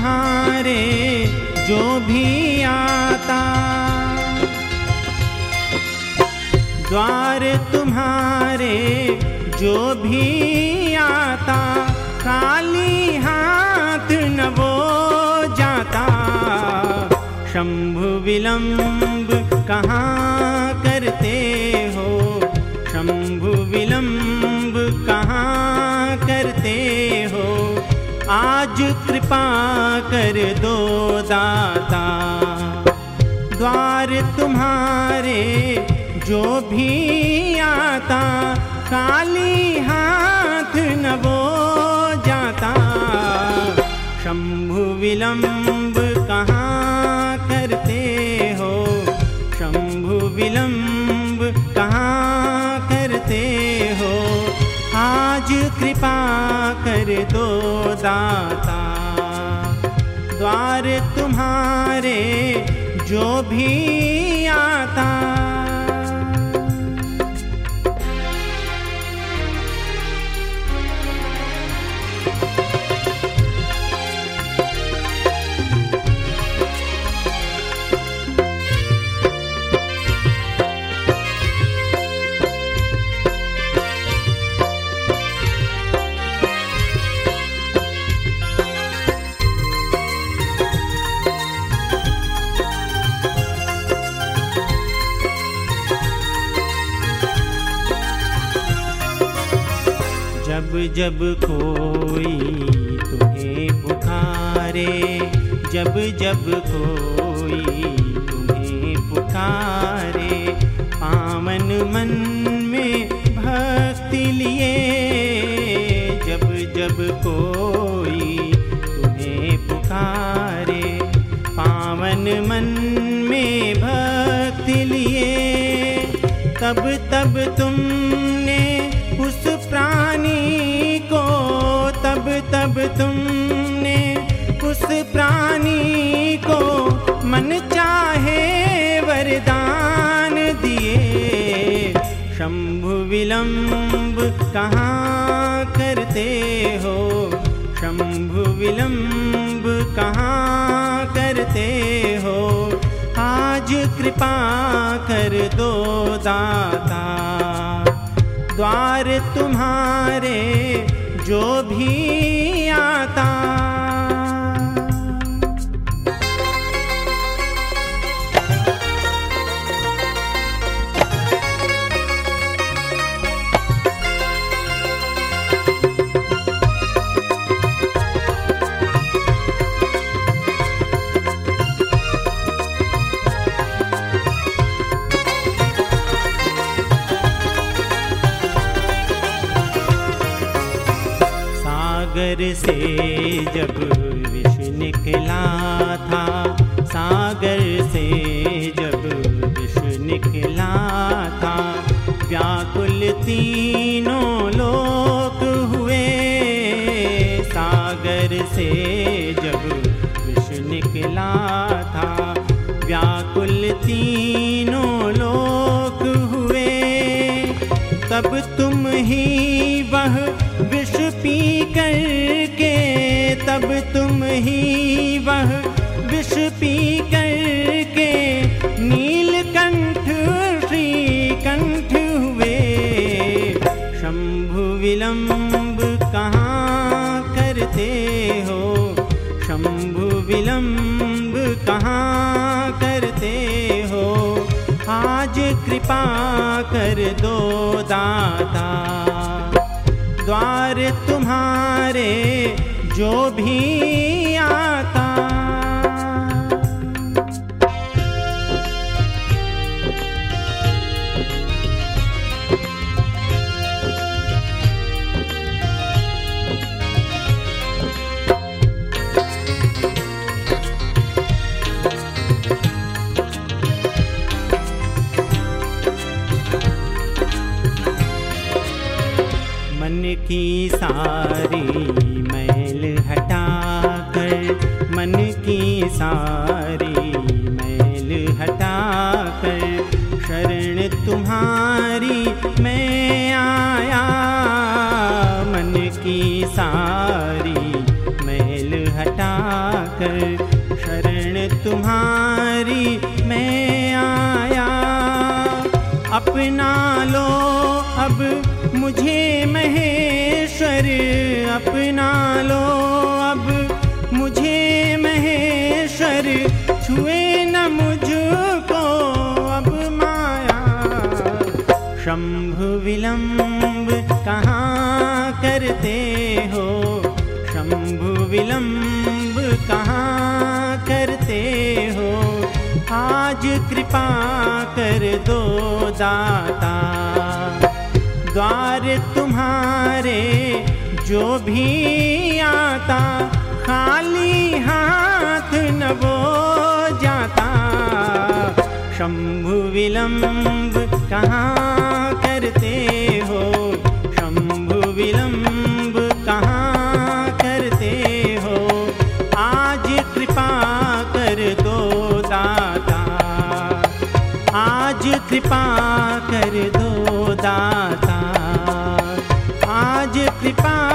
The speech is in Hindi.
तुम्हारे जो भी आता, द्वार तुम्हारे जो भी आता, खाली हाथ न वो जाता। शंभु विलंब कहाँ करते हो, शंभु विलंब कहाँ करते हो, आज कृपा कर दो दाता। द्वार तुम्हारे जो भी आता, खाली हाथ न वो जाता। शंभु विलंब कहाँ करते हो, शंभु विलंब कहाँ करते हो, आज कृपा कर दो दाता। द्वार तुम्हारे जो भी आता। जब जब कोई तुम्हें पुकारे, जब जब कोई तुम्हें पुकारे, पावन मन में भक्ति लिए। जब जब कोई तुम्हें पुकारे, पावन मन में भक्ति लिए, तब तब तुमने उस प्राणी को, तब तब तुमने उस प्राणी को मन चाहे वरदान दिए। शंभु विलंब कहाँ करते हो, शंभु विलंब कहाँ करते हो, आज कृपा कर दो दाता। द्वार तुम्हारे जो भी आता। सागर से जब विष निकला था, सागर से जब विष निकला था, व्याकुल तीनों लोक हुए। सागर से जब विष निकला था, व्याकुल तीनों लोक हुए। तब तुम ही वह विष पी करके, तब तुम ही वह विष पी करके, नीलकंठ श्रीकंठ हुए। शंभु विलंब कहाँ करते हो, शंभु विलंब कहाँ करते हो, आज कृपा कर दो दाता। द्वार तुम्हारे जो भी आता। मन की सारी मैल हटा कर, मन की सारी मैल हटा कर, शरण तुम्हारी मैं आया। मन की सारी मैल हटा कर, अपना लो अब मुझे महेश्वर, अपना लो अब मुझे महेश्वर, छुए न मुझको अब माया। शंभु विलंब कहाँ करते हो, शंभु विलंब कहाँ करते हो, आज कृपा कर दो दाता। द्वार तुम्हारे जो भी आता, खाली हाथ न वो जाता। शंभु विलंब कहाँ करते हो, शंभु विलंब कहाँ करते हो, आज कृपा कर दो दाता, आज कृपा कर दो दाता, आज कृपा